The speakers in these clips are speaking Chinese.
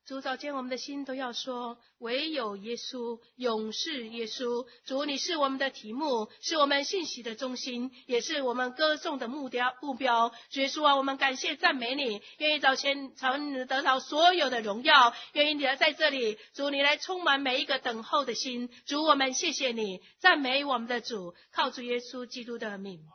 主，早间我们的心都要说，唯有耶稣，永是耶稣。主，你是我们的题目，是我们信息的中心，也是我们歌颂的目标。主耶稣啊，我们感谢赞美你，愿意早前朝你得到所有的荣耀，愿意你在这里，主你来充满每一个等候的心。主，我们谢谢你，赞美我们的主，靠主耶稣基督的名。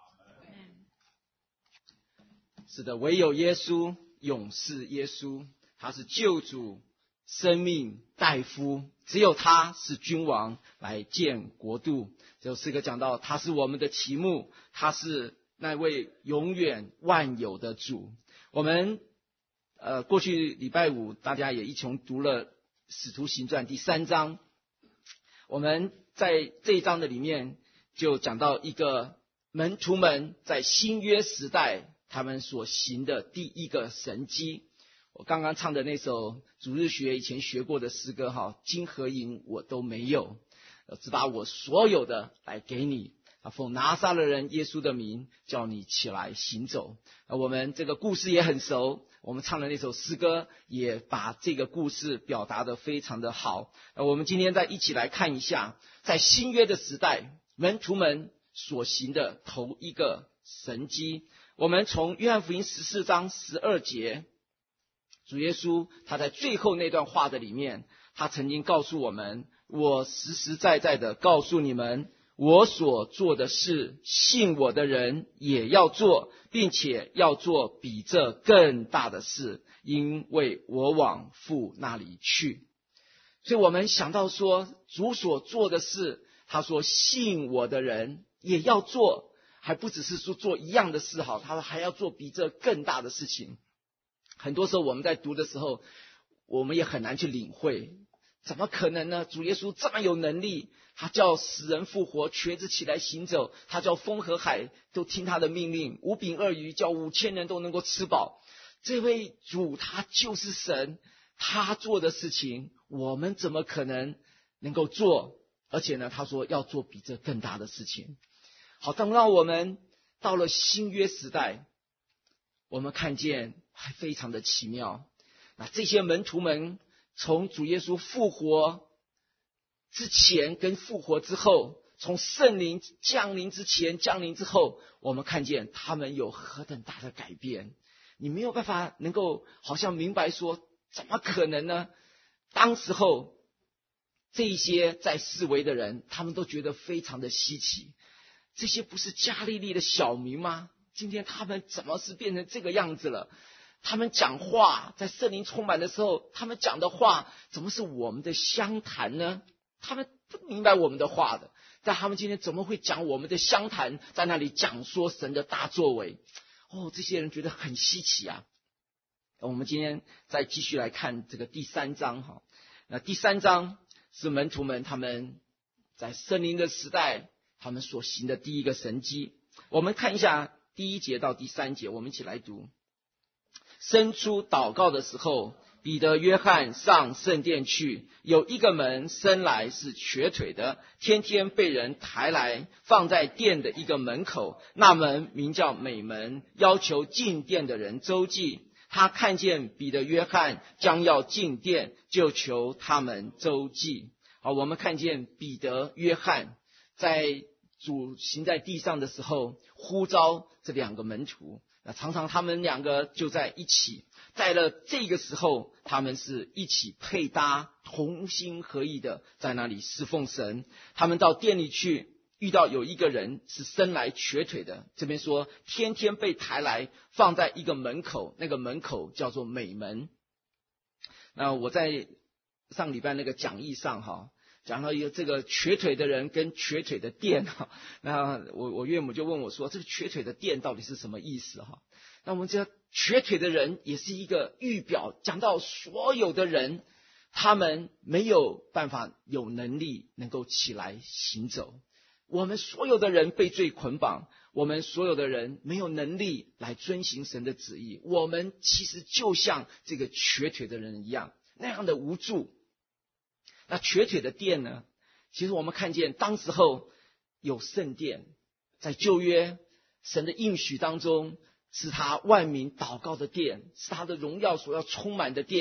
是的，唯有耶稣，永是耶稣。他是救主、生命、大夫，只有他是君王，来建国度。这首诗歌讲到，他是我们的题目，他是那位永远万有的主。我们过去礼拜五大家也一同读了《使徒行传》第3章，我们在这一章的里面就讲到一个门徒们在新约时代他们所行的第一个神迹。我刚刚唱的那首主日学以前学过的诗歌金和银我都没有，只把我所有的来给你，奉拿撒勒人耶稣的名叫你起来行走。我们这个故事也很熟，我们唱的那首诗歌也把这个故事表达得非常的好。我们今天再一起来看一下，在新约的时代门徒们所行的头一个神迹。我们从约翰福音14章12节，主耶稣他在最后那段话的里面，他曾经告诉我们，我实实在在的告诉你们，我所做的事，信我的人也要做，并且要做比这更大的事，因为我往父那里去。所以我们想到说，主所做的事，他说信我的人也要做，还不只是说做一样的事，他说还要做比这更大的事情。很多时候我们在读的时候，我们也很难去领会，怎么可能呢？主耶稣这么有能力，他叫死人复活，瘸子起来行走，他叫风和海都听他的命令，5饼2鱼叫5000人都能够吃饱。这位主他就是神，他做的事情我们怎么可能能够做？而且呢，他说要做比这更大的事情。好，等到我们到了新约时代，我们看见还非常的奇妙。那这些门徒们从主耶稣复活之前跟复活之后，从圣灵降临之前降临之后，我们看见他们有何等大的改变。你没有办法能够好像明白说，怎么可能呢？当时候这些在四围的人，他们都觉得非常的稀奇，这些不是加利利的小民吗？今天他们怎么是变成这个样子了？他们讲话在圣灵充满的时候，他们讲的话怎么是我们的相谈呢？他们不明白我们的话的，但他们今天怎么会讲我们的相谈，在那里讲说神的大作为？这些人觉得很稀奇啊。我们今天再继续来看这个第3章。那第3章是门徒们他们在圣灵的时代他们所行的第一个神迹。我们看一下第1节到第3节，我们一起来读。伸出祷告的时候，彼得、约翰上圣殿去，有一个门生来是瘸腿的，天天被人抬来，放在殿的一个门口，那门名叫美门，要求进殿的人周济。他看见彼得、约翰将要进殿，就求他们周济。好，我们看见彼得、约翰在主行在地上的时候，呼召这2个门徒，那常常他们2个就在一起，在了这个时候，他们是一起配搭，同心合意的在那里侍奉神。他们到店里去，遇到有一个人是生来瘸腿的，这边说天天被抬来，放在一个门口，那个门口叫做美门。那我在上礼拜那个讲义上讲到一个这个瘸腿的人跟瘸腿的殿那我岳母就问我说，这个瘸腿的殿到底是什么意思那我们这瘸腿的人也是一个预表，讲到所有的人他们没有办法有能力能够起来行走，我们所有的人被罪捆绑，我们所有的人没有能力来遵行神的旨意，我们其实就像这个瘸腿的人一样，那样的无助。那瘸腿的殿呢，其实我们看见当时候有圣殿，在旧约神的应许当中，是他万民祷告的殿，是他的荣耀所要充满的殿。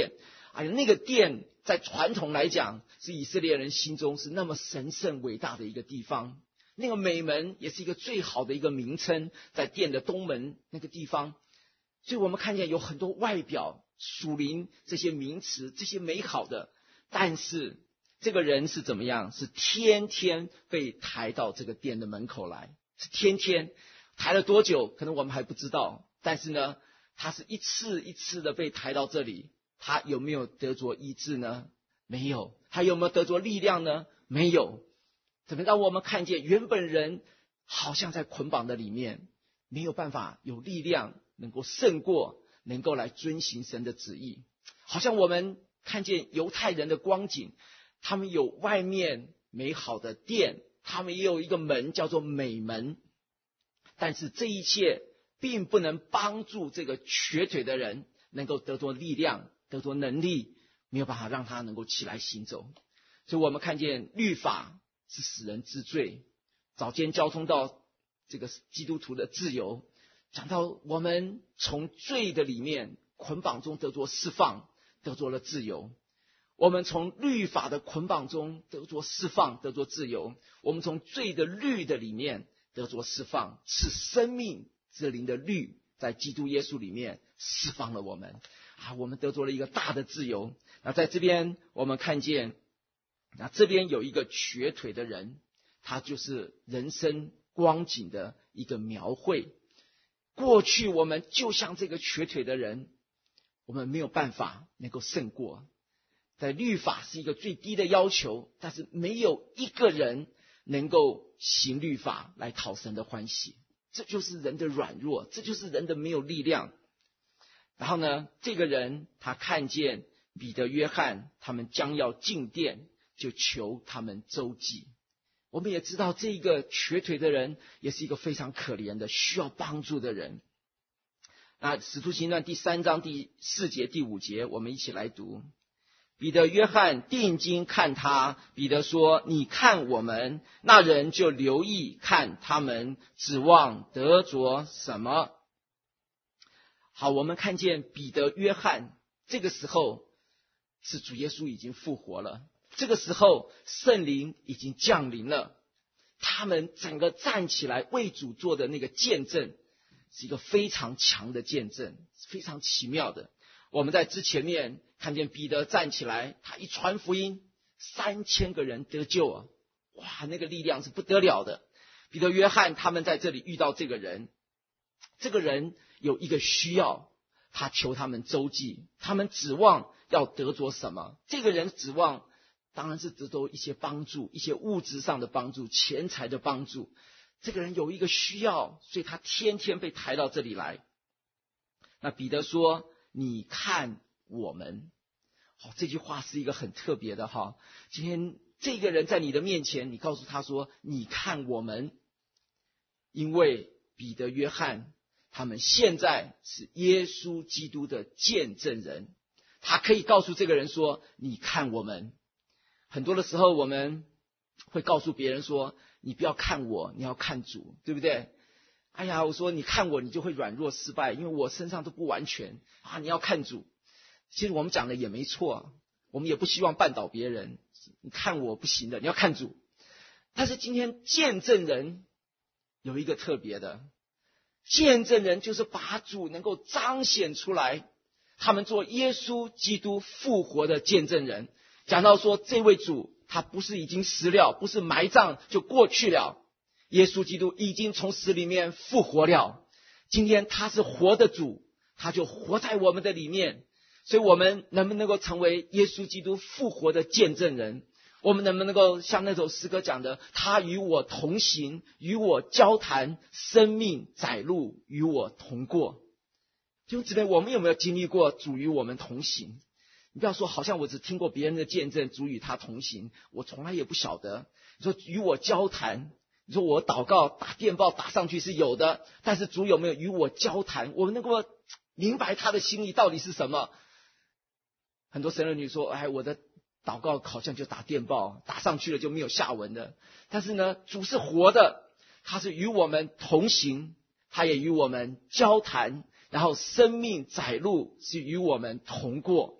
那个殿在传统来讲是以色列人心中是那么神圣伟大的一个地方。那个美门也是一个最好的一个名称，在殿的东门那个地方。所以我们看见有很多外表属灵这些名词，这些美好的，但是这个人是怎么样？是天天被抬到这个殿的门口来，是天天抬了多久可能我们还不知道，但是呢他是一次一次的被抬到这里。他有没有得着医治呢？没有。他有没有得着力量呢？没有。怎么让我们看见原本人好像在捆绑的里面，没有办法有力量能够胜过，能够来遵行神的旨意。好像我们看见犹太人的光景，他们有外面美好的殿，他们也有一个门叫做美门，但是这一切并不能帮助这个瘸腿的人能够得着力量，得着能力，没有办法让他能够起来行走。所以我们看见律法是使人之罪，早间交通到这个基督徒的自由，讲到我们从罪的里面捆绑中得着释放，得着了自由。我们从律法的捆绑中得着释放，得着自由。我们从罪的律的里面得着释放，是生命之灵的律在基督耶稣里面释放了我们我们得着了一个大的自由。那在这边我们看见，那这边有一个瘸腿的人，他就是人生光景的一个描绘。过去我们就像这个瘸腿的人，我们没有办法能够胜过。在律法是一个最低的要求，但是没有一个人能够行律法来讨神的欢喜。这就是人的软弱，这就是人的没有力量。然后呢，这个人他看见彼得、约翰他们将要进殿，就求他们周济。我们也知道这个瘸腿的人也是一个非常可怜的需要帮助的人。那使徒行传第3章第4节第5节我们一起来读。彼得、约翰定睛看他，彼得说：你看我们。那人就留意看他们，指望得着什么。好，我们看见彼得、约翰这个时候是主耶稣已经复活了，这个时候圣灵已经降临了，他们整个站起来为主做的那个见证是一个非常强的见证，非常奇妙的。我们在之前面看见彼得站起来，他一传福音，3000个人得救哇，那个力量是不得了的。彼得、约翰他们在这里遇到这个人，这个人有一个需要，他求他们周济，他们指望要得着什么？这个人指望当然是得着一些帮助，一些物质上的帮助，钱财的帮助。这个人有一个需要，所以他天天被抬到这里来。那彼得说：你看我们。这句话是一个很特别的今天这个人在你的面前，你告诉他说：你看我们。因为彼得、约翰他们现在是耶稣基督的见证人，他可以告诉这个人说：你看我们。很多的时候我们会告诉别人说：你不要看我，你要看主，对不对？我说你看我，你就会软弱失败，因为我身上都不完全你要看主。其实我们讲的也没错，我们也不希望绊倒别人，你看我不行的，你要看主。但是今天见证人有一个特别的，见证人就是把主能够彰显出来，他们做耶稣基督复活的见证人。讲到说这位主他不是已经死了，不是埋葬就过去了，耶稣基督已经从死里面复活了。今天他是活的主，他就活在我们的里面。所以我们能不能够成为耶稣基督复活的见证人？我们能不能够像那首诗歌讲的，他与我同行，与我交谈，生命载路与我同过。弟兄姊妹，我们有没有经历过主与我们同行？你不要说好像我只听过别人的见证，主与他同行，我从来也不晓得。你说与我交谈，你说我祷告打电报打上去是有的，但是主有没有与我交谈？我们能够明白他的心意到底是什么？很多神儿女说：我的祷告好像就打电报打上去了就没有下文的。但是呢，主是活的，他是与我们同行，他也与我们交谈，然后生命载路是与我们同过。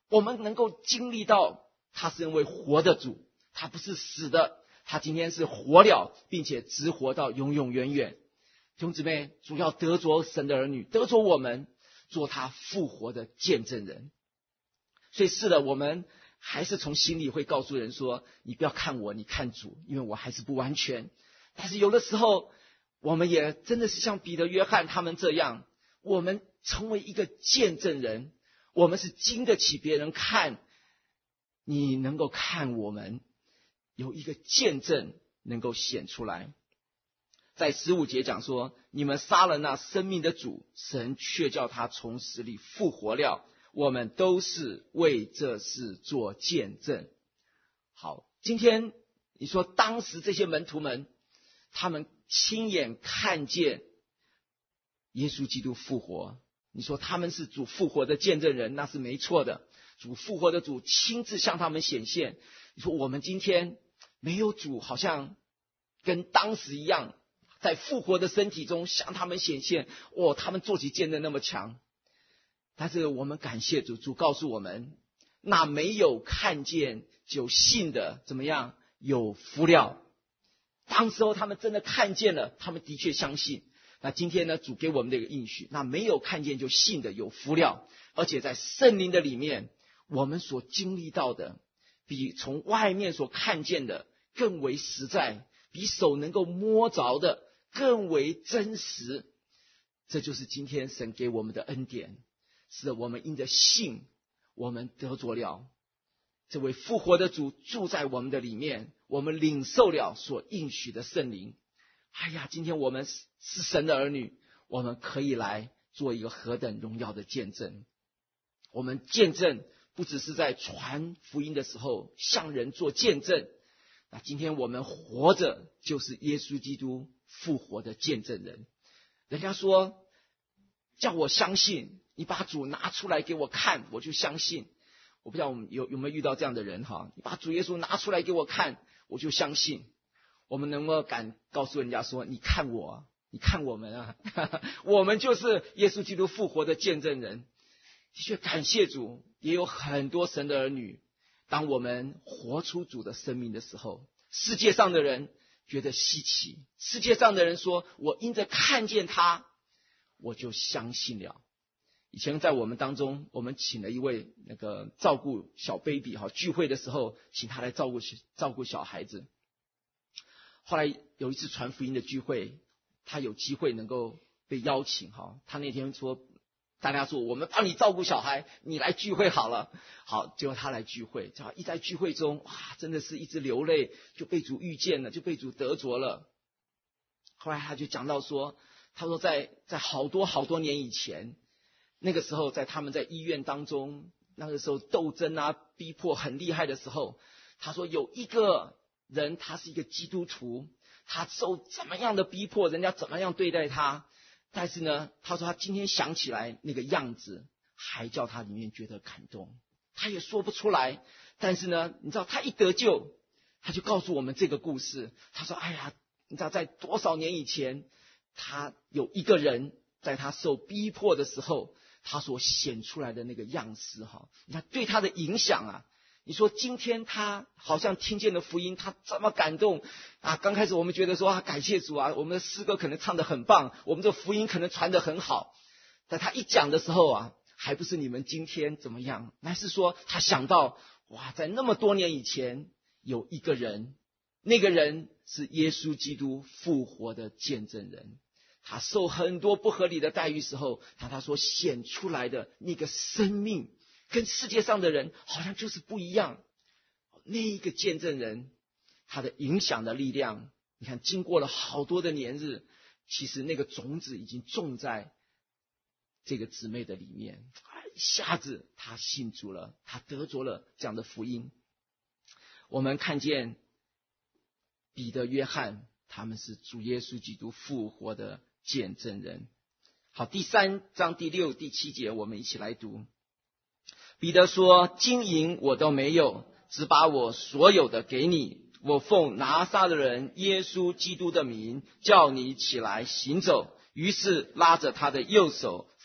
我们能够经历到他是因为活的主，他不是死的，他今天是活了，并且直活到永永远远。弟兄姊妹，主要得着神的儿女，得着我们做他复活的见证人。所以是的，我们还是从心里会告诉人说，你不要看我，你看主，因为我还是不完全。但是有的时候我们也真的是像彼得、约翰他们这样，我们成为一个见证人，我们是经得起别人看，你能够看我们有一个见证能够显出来。在15节讲说，你们杀了那生命的主，神却叫他从死里复活了，我们都是为这事做见证。好，今天你说当时这些门徒们，他们亲眼看见耶稣基督复活，你说他们是主复活的见证人，那是没错的。主复活的主亲自向他们显现。你说我们今天没有主，好像跟当时一样，在复活的身体中向他们显现，他们做起见证那么强。但是我们感谢主，主告诉我们，那没有看见就信的怎么样？有福了。当时候他们真的看见了，他们的确相信。那今天呢，主给我们的一个应许，那没有看见就信的有福了。而且在圣灵的里面，我们所经历到的比从外面所看见的更为实在，比手能够摸着的更为真实。这就是今天神给我们的恩典，是我们因着信，我们得着了这位复活的主住在我们的里面，我们领受了所应许的圣灵。今天我们是神的儿女，我们可以来做一个何等荣耀的见证。我们见证不只是在传福音的时候向人做见证，那今天我们活着就是耶稣基督复活的见证人。人家说叫我相信，你把主拿出来给我看，我就相信。我不知道我们有没有遇到这样的人哈？你把主耶稣拿出来给我看，我就相信。我们能够敢告诉人家说，你看我，你看我们啊，我们就是耶稣基督复活的见证人。的确感谢主，也有很多神的儿女，当我们活出主的生命的时候，世界上的人觉得稀奇，世界上的人说，我因着看见他，我就相信了。以前在我们当中，我们请了一位那个照顾小 baby 聚会的时候，请他来照顾小孩子。后来有一次传福音的聚会，他有机会能够被邀请他那天说，大家说我们帮你照顾小孩，你来聚会好了。好，结果他来聚会，一在聚会中，真的是一直流泪，就被主遇见了，就被主得着了。后来他就讲到说，他说在好多年以前，那个时候在他们在医院当中，那个时候斗争逼迫很厉害的时候，他说有一个人，他是一个基督徒，他受怎么样的逼迫，人家怎么样对待他，但是呢，他说他今天想起来那个样子，还叫他里面觉得感动，他也说不出来。但是呢，你知道他一得救，他就告诉我们这个故事。他说你知道在多少年以前，他有一个人在他受逼迫的时候，他所显出来的那个样式你看对他的影响你说今天他好像听见了福音，他这么感动刚开始我们觉得说感谢主我们的诗歌可能唱得很棒，我们这福音可能传得很好，但他一讲的时候还不是你们今天怎么样，乃是说他想到在那么多年以前有一个人，那个人是耶稣基督复活的见证人，他受很多不合理的待遇时候，他所显出来的那个生命跟世界上的人好像就是不一样。那一个见证人，他的影响的力量，你看经过了好多的年日，其实那个种子已经种在这个姊妹的里面，一下子他信主了，他得着了这样的福音。我们看见彼得、约翰，他们是主耶稣基督复活的见证人。好，第3章第6、第7节我们一起来读。彼得说，金银我都没有，只把我所有的给你，我奉拿撒勒人耶稣基督的名叫你起来行走。于是拉着他的右手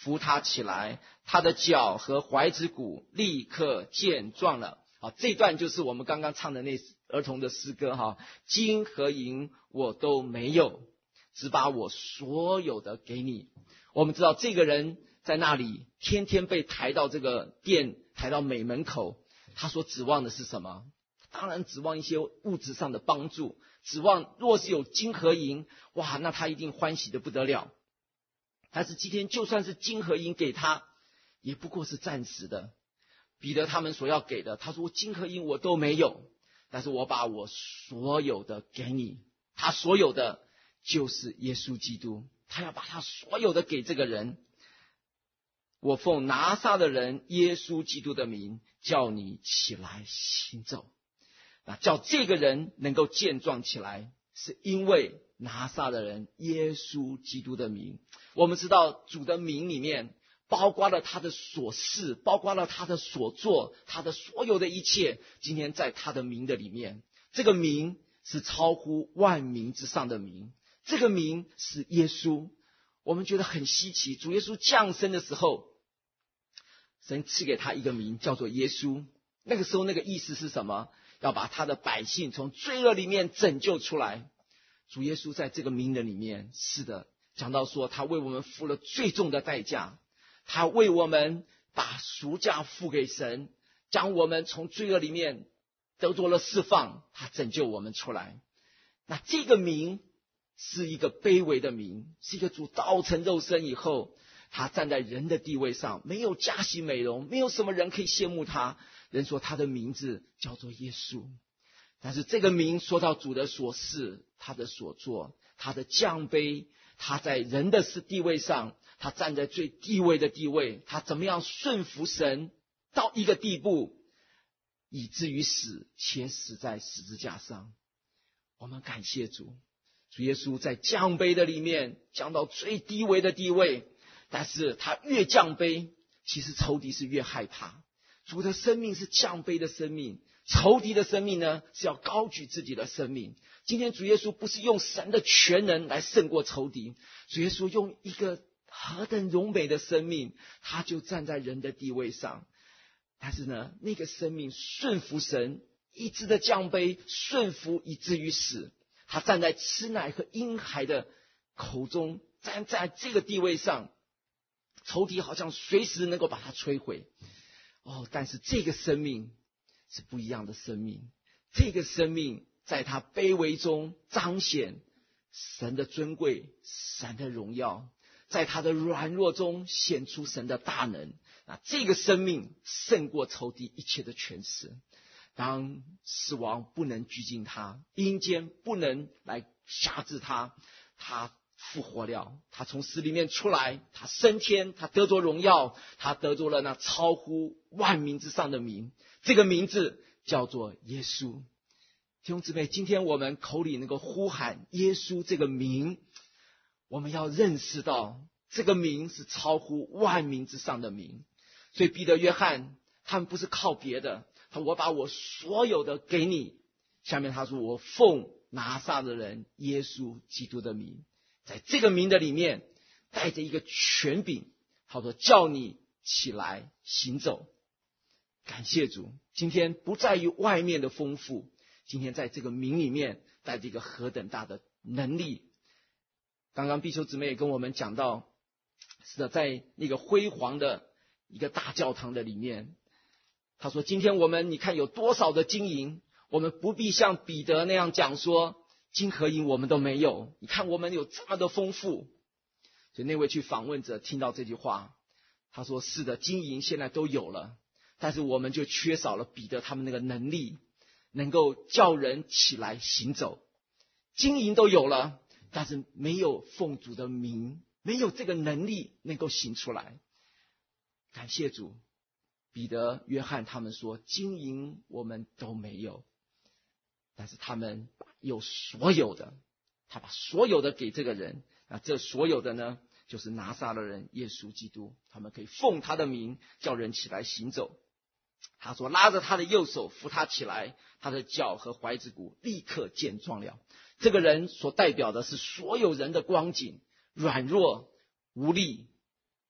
扶他起来，他的脚和踝子骨立刻健壮了。好，这段就是我们刚刚唱的那儿童的诗歌哈，金和银我都没有，只把我所有的给你。我们知道这个人在那里天天被抬到这个殿，抬到美门口，他所指望的是什么？当然指望一些物质上的帮助，指望若是有金和银，哇，那他一定欢喜的不得了。但是今天就算是金和银给他，也不过是暂时的。彼得他们所要给的，他说金和银我都没有，但是我把我所有的给你。他所有的就是耶稣基督，他要把他所有的给这个人。我奉拿撒勒人耶稣基督的名叫你起来行走。那叫这个人能够健壮起来，是因为拿撒勒人耶稣基督的名。我们知道主的名里面包括了他的所事，包括了他的所做，他的所有的一切，今天在他的名的里面。这个名是超乎万名之上的名，这个名是耶稣。我们觉得很稀奇，主耶稣降生的时候，神赐给他一个名叫做耶稣。那个时候那个意思是什么？要把他的百姓从罪恶里面拯救出来。主耶稣在这个名的里面，是的，讲到说他为我们付了最重的代价，他为我们把赎价付给神，将我们从罪恶里面得着了释放，他拯救我们出来。那这个名是一个卑微的名，是一个主道成肉身以后，他站在人的地位上，没有加喜美容，没有什么人可以羡慕他。人说他的名字叫做耶稣，但是这个名说到主的所事，他的所作，他的降卑，他在人的地位上，他站在最低微的地位，他怎么样顺服神到一个地步，以至于死，且死在十字架上。我们感谢主，主耶稣在降卑的里面降到最低微的地位，但是他越降卑，其实仇敌是越害怕。主的生命是降卑的生命，仇敌的生命呢是要高举自己的生命。今天主耶稣不是用神的全能来胜过仇敌，主耶稣用一个何等荣美的生命，他就站在人的地位上。但是呢，那个生命顺服神，一直的降卑，顺服以至于死。他站在吃奶和婴孩的口中，站在这个地位上，仇敌好像随时能够把他摧毁。但是这个生命是不一样的生命，这个生命在他卑微中彰显神的尊贵，神的荣耀，在他的软弱中显出神的大能。这个生命胜过仇敌一切的权势。当死亡不能拘禁他，阴间不能来辖制他，他复活了，他从死里面出来，他升天，他得着荣耀，他得着了那超乎万名之上的名，这个名字叫做耶稣。弟兄姊妹，今天我们口里能够呼喊耶稣这个名，我们要认识到这个名是超乎万名之上的名。所以彼得、约翰他们不是靠别的，我把我所有的给你。下面他说，我奉拿撒勒人耶稣基督的名，在这个名的里面带着一个权柄，他说叫你起来行走。感谢主，今天不在于外面的丰富，今天在这个名里面带着一个何等大的能力。刚刚必修姊妹也跟我们讲到，是的，在那个辉煌的一个大教堂的里面，他说今天我们你看有多少的金银，我们不必像彼得那样讲说金和银我们都没有，你看我们有这么的丰富。所以那位去访问者听到这句话，他说是的，金银现在都有了，但是我们就缺少了彼得他们那个能力，能够叫人起来行走。金银都有了，但是没有奉主的名，没有这个能力能够行出来。感谢主，彼得、约翰他们说金银我们都没有，但是他们有所有的，他把所有的给这个人。那这所有的呢，就是拿撒勒人耶稣基督，他们可以奉他的名叫人起来行走。他说拉着他的右手扶他起来，他的脚和踝子骨立刻健壮了。这个人所代表的是所有人的光景，软弱无力，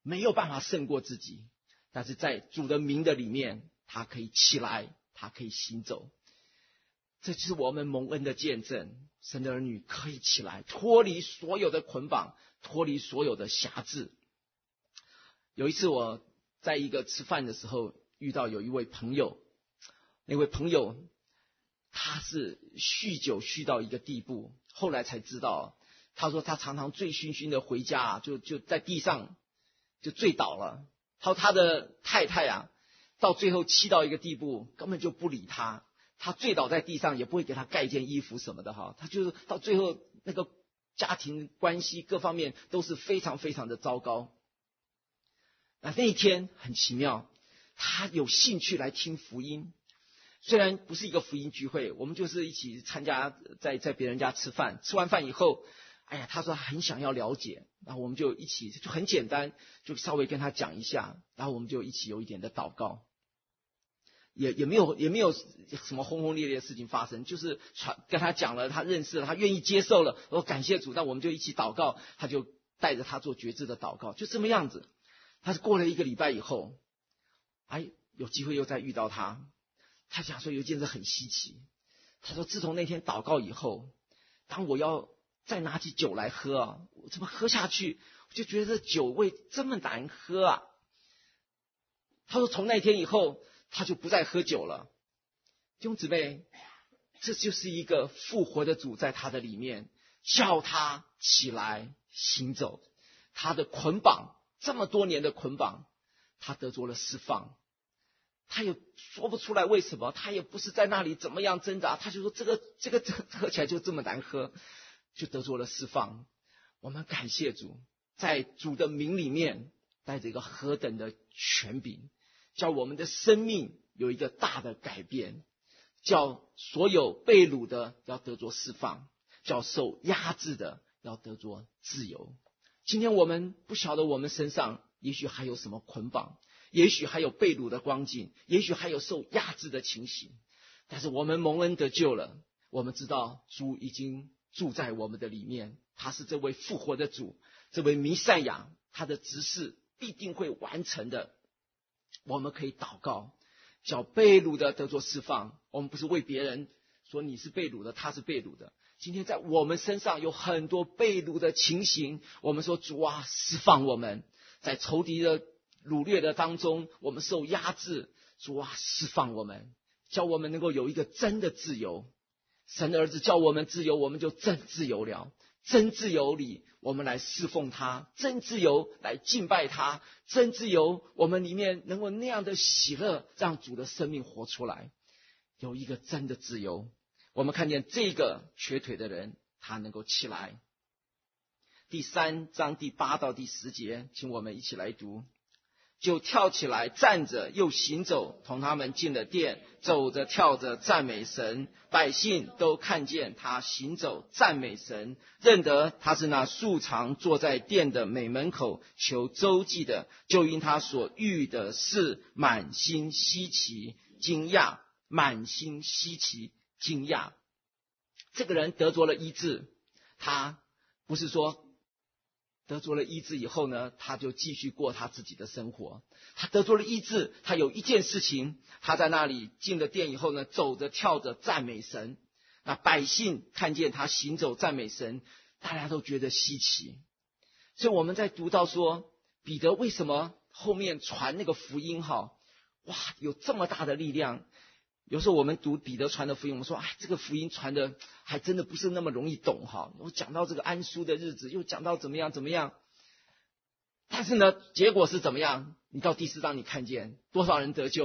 没有办法胜过自己，但是在主的名的里面，他可以起来，他可以行走。这就是我们蒙恩的见证，神的儿女可以起来，脱离所有的捆绑，脱离所有的辖制。有一次我在一个吃饭的时候，遇到有一位朋友，那位朋友他是酗酒酗到一个地步，后来才知道，他说他常常醉醺醺的回家，就在地上就醉倒了。他的太太到最后气到一个地步，根本就不理他，他醉倒在地上也不会给他盖件衣服什么的他就是到最后那个家庭关系各方面都是非常非常的糟糕。那一天很奇妙，他有兴趣来听福音，虽然不是一个福音聚会，我们就是一起参加在别人家吃饭，吃完饭以后，他说他很想要了解，然后我们就一起就很简单，就稍微跟他讲一下，然后我们就一起有一点的祷告，也没有什么轰轰烈烈的事情发生，就是跟他讲了，他认识了，他愿意接受了，我感谢主，那我们就一起祷告，他就带着他做决志的祷告，就这么样子。他是过了1个礼拜以后，有机会又再遇到他，他讲说有一件事很稀奇，他说自从那天祷告以后，当我要再拿起酒来喝我怎么喝下去，我就觉得这酒味这么难喝他说从那天以后他就不再喝酒了。弟兄姊妹，这就是一个复活的主在他的里面，叫他起来行走，他的捆绑这么多年的捆绑，他得着了释放。他也说不出来为什么，他也不是在那里怎么样挣扎，他就说这个喝起来就这么难喝，就得着了释放。我们感谢主，在主的名里面带着一个何等的权柄，叫我们的生命有一个大的改变，叫所有被掳的要得着释放，叫受压制的要得着自由。今天我们不晓得我们身上也许还有什么捆绑，也许还有被掳的光景，也许还有受压制的情形，但是我们蒙恩得救了，我们知道主已经住在我们的里面，他是这位复活的主，这位弥赛亚，他的职事必定会完成的。我们可以祷告，叫被掳的得着释放。我们不是为别人说你是被掳的，他是被掳的，今天在我们身上有很多被掳的情形，我们说主啊，释放我们，在仇敌的掳掠的当中，我们受压制，主啊，释放我们，叫我们能够有一个真的自由。神的儿子叫我们自由，我们就真自由了。真自由里，我们来侍奉他；真自由来敬拜他；真自由，我们里面能够那样的喜乐，让主的生命活出来，有一个真的自由。我们看见这个瘸腿的人，他能够起来。第3章第8到第10节，请我们一起来读。就跳起来站着，又行走，同他们进了殿，走着跳着赞美神。百姓都看见他行走赞美神，认得他是那素常坐在殿的美门口求周济的，就因他所遇的事满心稀奇惊讶，满心稀奇惊讶。这个人得着了医治，他不是说得着了医治以后呢，他就继续过他自己的生活。他得着了医治，他有一件事情，他在那里进了殿以后呢，走着跳着赞美神。那百姓看见他行走赞美神，大家都觉得稀奇。所以我们在读到说，彼得为什么后面传那个福音有这么大的力量。有时候我们读彼得传的福音，我们说这个福音传的还真的不是那么容易懂我讲到这个安舒的日子，又讲到怎么样，但是呢结果是怎么样？你到第4章你看见多少人得救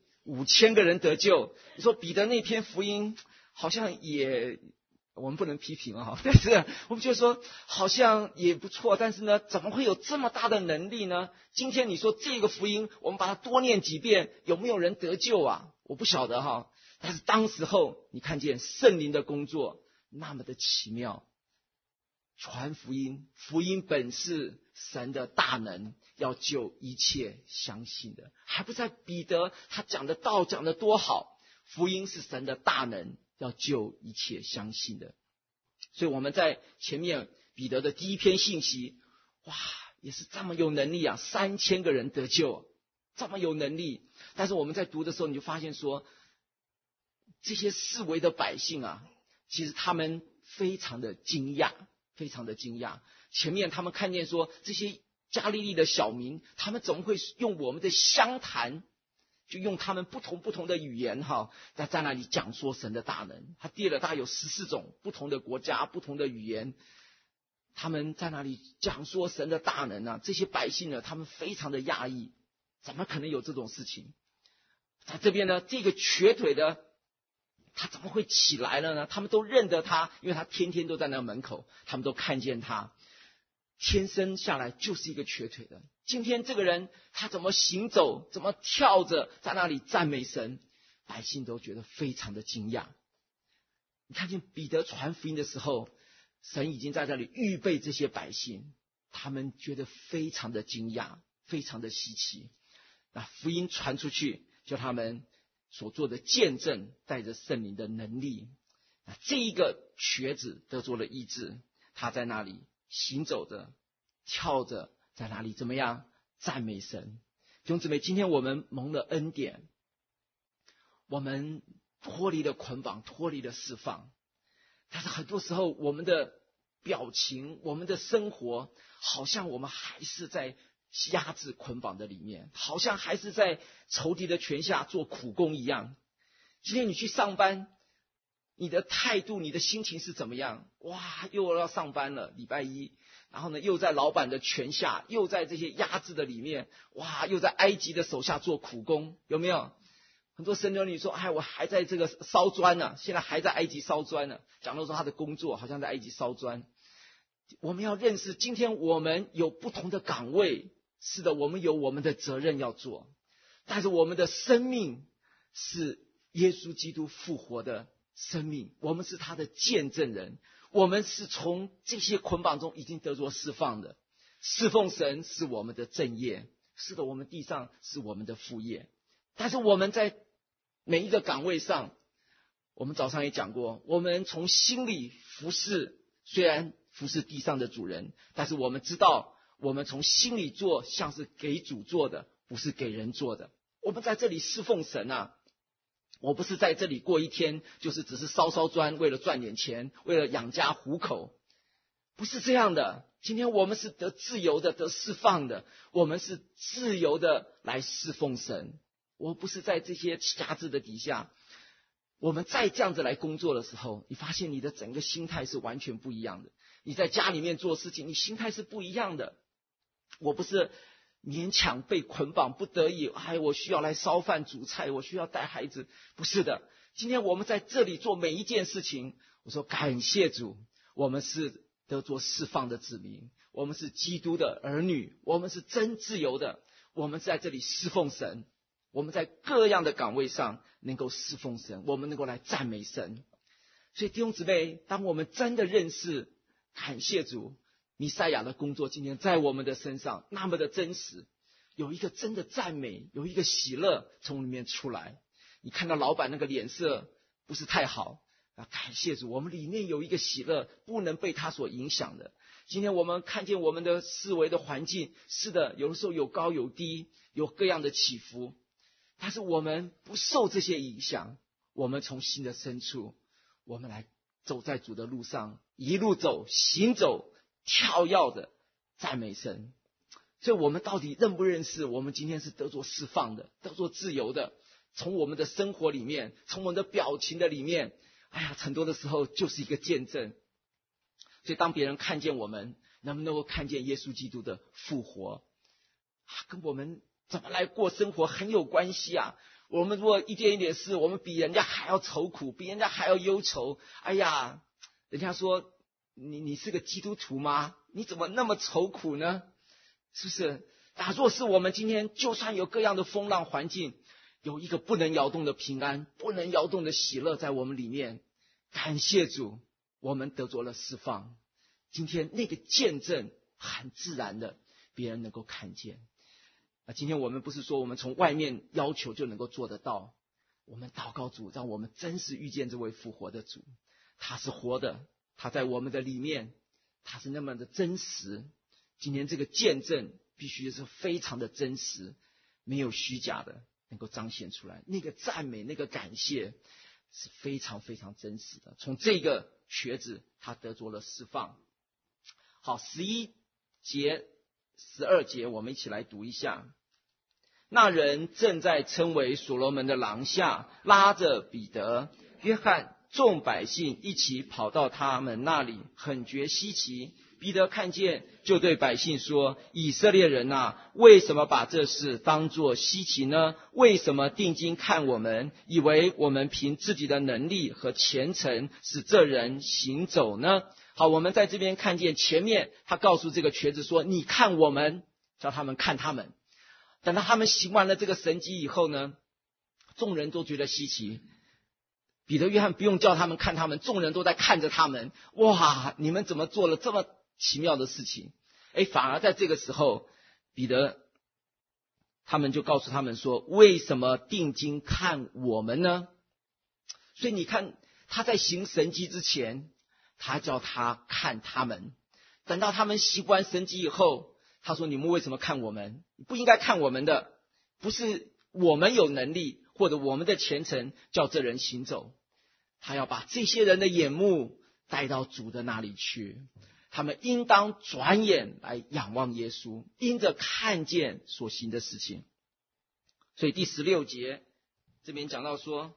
5000个人得救。你说彼得那篇福音好像也，我们不能批评但是我们觉得说好像也不错，但是呢怎么会有这么大的能力呢？今天你说这个福音我们把它多念几遍，有没有人得救我不晓得但是当时候你看见圣灵的工作那么的奇妙。传福音，福音本是神的大能，要救一切相信的。还不在彼得他讲的道讲的多好，福音是神的大能，要救一切相信的。所以我们在前面彼得的第一篇信息， 也是这么有能力啊，3000个人得救，这么有能力。但是我们在读的时候，你就发现说，这些四围的百姓啊，其实他们非常的惊讶，非常的惊讶。前面他们看见说，这些加利利的小民，他们怎么会用我们的乡谈，就用他们不同的语言在那里讲说神的大能。他列了大概有14种不同的国家、不同的语言，他们在那里讲说神的大能啊。这些百姓呢，他们非常的讶异，怎么可能有这种事情？在这边呢，这个瘸腿的，他怎么会起来了呢？他们都认得他，因为他天天都在那个门口，他们都看见他。天生下来就是一个瘸腿的，今天这个人他怎么行走，怎么跳着在那里赞美神，百姓都觉得非常的惊讶。你看见彼得传福音的时候，神已经在这里预备这些百姓，他们觉得非常的惊讶，非常的稀奇。那福音传出去，就他们所做的见证带着圣灵的能力，这一个瘸子得着了医治，他在那里行走着跳着，在那里怎么样赞美神。弟兄姊妹，今天我们蒙了恩典，我们脱离了捆绑，脱离了释放，但是很多时候我们的表情，我们的生活，好像我们还是在压制捆绑的里面，好像还是在仇敌的权下做苦工一样。今天你去上班，你的态度，你的心情是怎么样？哇，又要上班了，礼拜一，然后呢，又在老板的权下，又在这些压制的里面，哇，又在埃及的手下做苦工，有没有？很多神儿女说，我还在这个烧砖呢，现在还在埃及烧砖呢。讲到说他的工作好像在埃及烧砖。我们要认识，今天我们有不同的岗位，是的，我们有我们的责任要做，但是我们的生命是耶稣基督复活的生命，我们是他的见证人，我们是从这些捆绑中已经得着释放的。侍奉神是我们的正业，是的，我们地上是我们的副业，但是我们在每一个岗位上，我们早上也讲过，我们从心里服侍，虽然服侍地上的主人，但是我们知道，我们从心里做，像是给主做的，不是给人做的。我们在这里侍奉神啊，我不是在这里过一天，就是只是烧砖，为了赚点钱，为了养家糊口，不是这样的。今天我们是得自由的，得释放的，我们是自由的来侍奉神。我不是在这些辖制的底下。我们再这样子来工作的时候，你发现你的整个心态是完全不一样的。你在家里面做事情，你心态是不一样的。我不是勉强被捆绑，不得已，我需要来烧饭煮菜，我需要带孩子，不是的。今天我们在这里做每一件事情，我说感谢主，我们是得着释放的子民，我们是基督的儿女，我们是真自由的，我们在这里侍奉神，我们在各样的岗位上能够侍奉神，我们能够来赞美神。所以弟兄姊妹，当我们真的认识，感谢主，弥赛亚的工作今天在我们的身上那么的真实，有一个真的赞美，有一个喜乐从里面出来。你看到老板那个脸色不是太好，感谢主，我们里面有一个喜乐，不能被他所影响的。今天我们看见我们的四围的环境，是的，有的时候有高有低，有各样的起伏，但是我们不受这些影响，我们从心的深处，我们来走在主的路上，一路走，行走，跳跃的赞美神。所以我们到底认不认识，我们今天是得着释放的，得着自由的，从我们的生活里面，从我们的表情的里面，很多的时候就是一个见证。所以当别人看见我们，能不能够看见耶稣基督的复活，跟我们怎么来过生活很有关系啊。我们如果一件一点事，我们比人家还要愁苦，比人家还要忧愁，人家说你是个基督徒吗？你怎么那么愁苦呢？是不是？若是我们今天就算有各样的风浪环境，有一个不能摇动的平安，不能摇动的喜乐在我们里面，感谢主，我们得着了释放。今天那个见证很自然的别人能够看见。今天我们不是说我们从外面要求就能够做得到，我们祷告主，让我们真实遇见这位复活的主，他是活的，他在我们的里面，他是那么的真实， 今天这个见证必须是非常的真实，没有虚假的，能够彰显出来。那个赞美，那个感谢是非常非常真实的。从这个瘸子他得着了释放。好，11节、12节我们一起来读一下。那人正在称为所罗门的廊下，拉着彼得、约翰，众百姓一起跑到他们那里，很觉稀奇。彼得看见，就对百姓说：以色列人啊，为什么把这事当作稀奇呢？为什么定睛看我们，以为我们凭自己的能力和虔诚使这人行走呢？好，我们在这边看见前面他告诉这个瘸子说：你看我们，叫他们看他们。等到他们行完了这个神迹以后呢，众人都觉得稀奇。彼得、约翰不用叫他们看他们，众人都在看着他们。哇，你们怎么做了这么奇妙的事情？反而在这个时候，彼得他们就告诉他们说：为什么定睛看我们呢？所以你看，他在行神迹之前，他叫他看他们。等到他们行完神迹以后，他说：你们为什么看我们？你不应该看我们的，不是我们有能力或者我们的虔诚叫这人行走。他要把这些人的眼目带到主的那里去，他们应当转眼来仰望耶稣，因着看见所行的事情。所以第16节这边讲到说，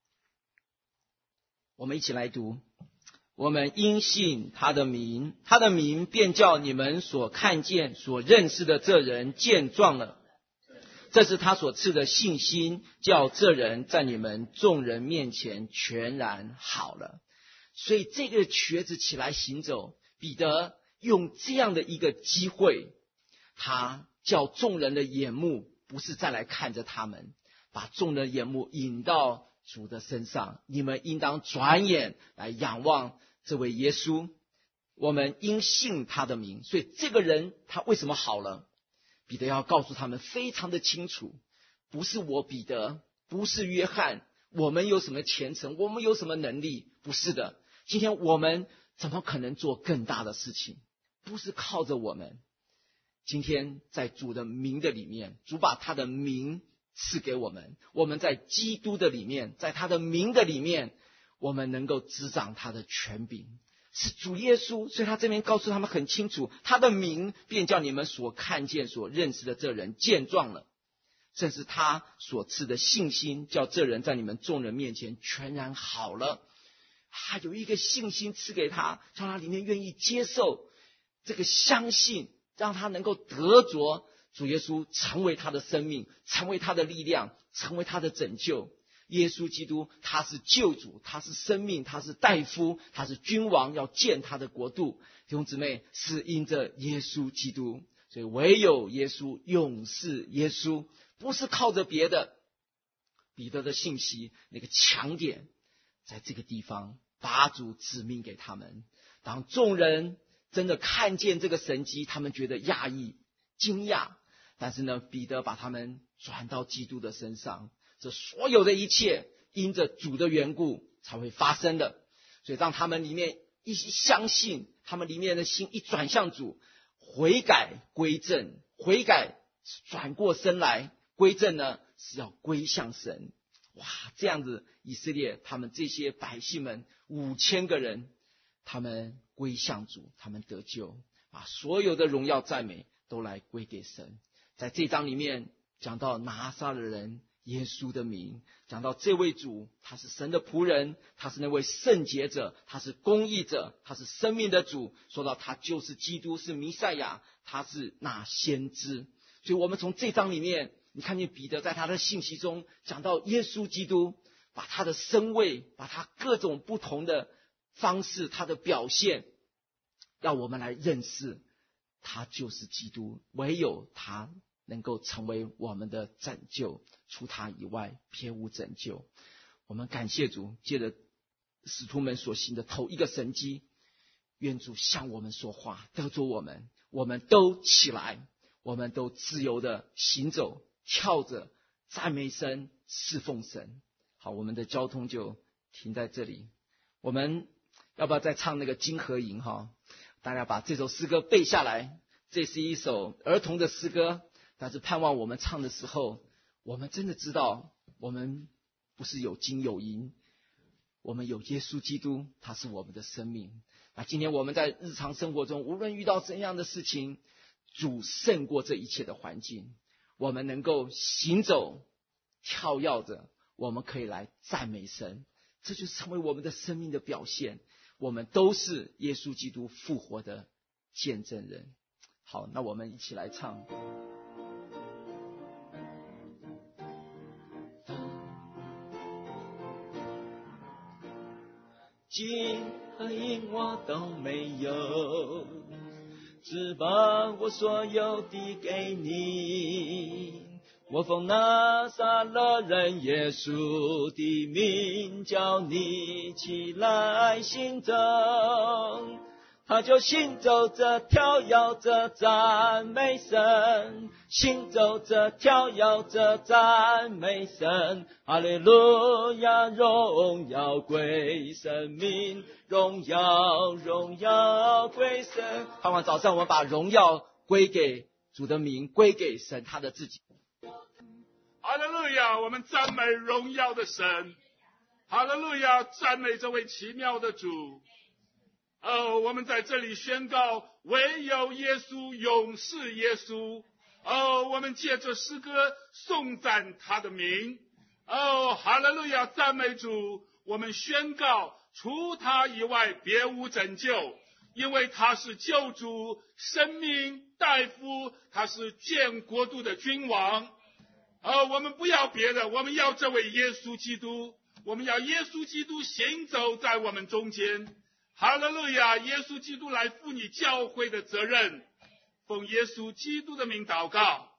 我们一起来读：我们因信他的名，他的名便叫你们所看见所认识的这人健壮了。这是他所赐的信心，叫这人在你们众人面前全然好了。所以这个瘸子起来行走，彼得用这样的一个机会，他叫众人的眼目不是再来看着他们，把众人的眼目引到主的身上。你们应当转眼来仰望这位耶稣，我们因信他的名。所以这个人他为什么好了？彼得要告诉他们非常的清楚，不是我彼得，不是约翰，我们有什么虔诚，我们有什么能力，不是的。今天我们怎么可能做更大的事情？不是靠着我们。今天在主的名的里面，主把他的名赐给我们，我们在基督的里面，在他的名的里面，我们能够执掌他的权柄，是主耶稣。所以他这边告诉他们很清楚，他的名便叫你们所看见所认识的这人健壮了。正是他所赐的信心，叫这人在你们众人面前全然好了。有一个信心赐给他，让他里面愿意接受这个相信，让他能够得着主耶稣成为他的生命，成为他的力量，成为他的拯救。耶稣基督他是救主，他是生命，他是大夫，他是君王，要建他的国度。弟兄姊妹，是因着耶稣基督，所以唯有耶稣，永是耶稣，不是靠着别的。彼得的信息那个强点在这个地方，把主指明给他们。当众人真的看见这个神迹，他们觉得讶异惊讶，但是呢，彼得把他们转到基督的身上，这所有的一切因着主的缘故才会发生的。所以让他们里面一相信，他们里面的心一转向主，悔改归正，悔改转过身来，归正呢是要归向神。哇，这样子以色列他们这些百姓们5000个人，他们归向主，他们得救，把所有的荣耀赞美都来归给神。在这章里面讲到拿撒勒人耶稣的名，讲到这位主他是神的仆人，他是那位圣洁者，他是公义者，他是生命的主，说到他就是基督，是弥赛亚，他是那先知。所以我们从这章里面，你看见彼得在他的信息中讲到耶稣基督，把他的身位，把他各种不同的方式，他的表现，让我们来认识他就是基督，唯有他能够成为我们的拯救，除他以外别无拯救。我们感谢主，借着使徒们所行的头一个神迹，愿主向我们说话，得着我们，我们都起来，我们都自由的行走，跳着赞美神，侍奉神。好，我们的交通就停在这里。我们要不要再唱那个金河营？大家把这首诗歌背下来， 这是一首儿童的诗歌，但是盼望我们唱的时候，我们真的知道，我们不是有金有银，我们有耶稣基督，他是我们的生命。那今天我们在日常生活中，无论遇到怎样的事情，主胜过这一切的环境，我们能够行走跳跃着，我们可以来赞美神，这就成为我们的生命的表现。我们都是耶稣基督复活的见证人。好，那我们一起来唱。金和银我都没有，只把我所有的给你。我奉拿撒勒人耶稣的名，叫你起来行走。他就行走着跳跃着赞美神，行走着跳跃着赞美神。哈利路亚，荣耀归神名，荣耀荣耀归神。盼望早上我们把荣耀归给主的名，归给神他的自己。 哈利路亚，我们赞美荣耀的神。哈利路亚，赞美这位奇妙的主。我们在这里宣告，唯有耶稣，永是耶稣。我们借着诗歌颂赞他的名。哈利路亚，赞美主。我们宣告，除他以外别无拯救，因为他是救主、生命、大夫，他是建国度的君王。我们不要别的，我们要这位耶稣基督，我们要耶稣基督行走在我们中间。哈利路亚，耶稣基督来负你教会的责任，奉耶稣基督的名祷告。